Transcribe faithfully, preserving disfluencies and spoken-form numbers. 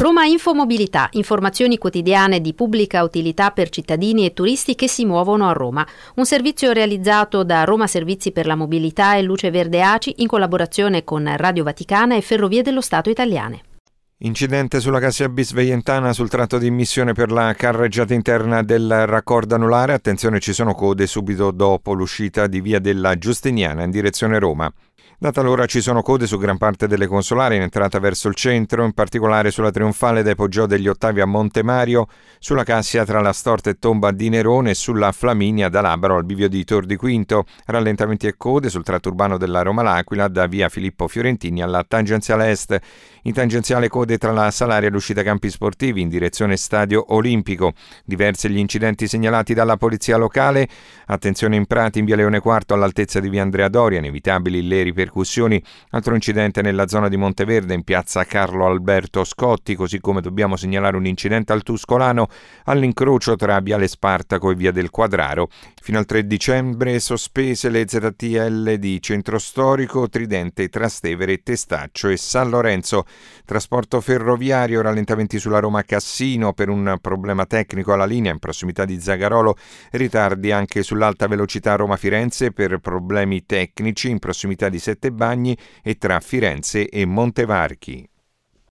Roma Infomobilità, informazioni quotidiane di pubblica utilità per cittadini e turisti che si muovono a Roma. Un servizio realizzato da Roma Servizi per la Mobilità e Luce Verde A C I in collaborazione con Radio Vaticana e Ferrovie dello Stato Italiane. Incidente sulla Cassia bis Veientana sul tratto di immissione per la carreggiata interna del raccordo anulare. Attenzione, ci sono code subito dopo l'uscita di via della Giustiniana in direzione Roma. Da talora ci sono code su gran parte delle consolari in entrata verso il centro, in particolare sulla Trionfale dai Poggio degli Ottavi a Monte Mario, sulla Cassia tra la Storta e Tomba di Nerone e sulla Flaminia da Labaro al bivio di Tor di Quinto. Rallentamenti e code sul tratto urbano della Roma-L'Aquila da via Filippo Fiorentini alla tangenziale est. In tangenziale code tra la Salaria e l'uscita Campi Sportivi in direzione Stadio Olimpico. Diversi gli incidenti segnalati dalla polizia locale. Attenzione in Prati in via Leone quarto all'altezza di via Andrea Doria, inevitabili le ripercussioni. Altro incidente nella zona di Monteverde in piazza Carlo Alberto Scotti, così come dobbiamo segnalare un incidente al Tuscolano all'incrocio tra viale Spartaco e via del Quadraro. Fino al tre dicembre sospese le Z T L di Centro Storico, Tridente, Trastevere, Testaccio e San Lorenzo. Trasporto ferroviario, rallentamenti sulla Roma Cassino per un problema tecnico alla linea in prossimità di Zagarolo, ritardi anche sull'alta velocità Roma-Firenze per problemi tecnici in prossimità di Sette Bagni e tra Firenze e Montevarchi.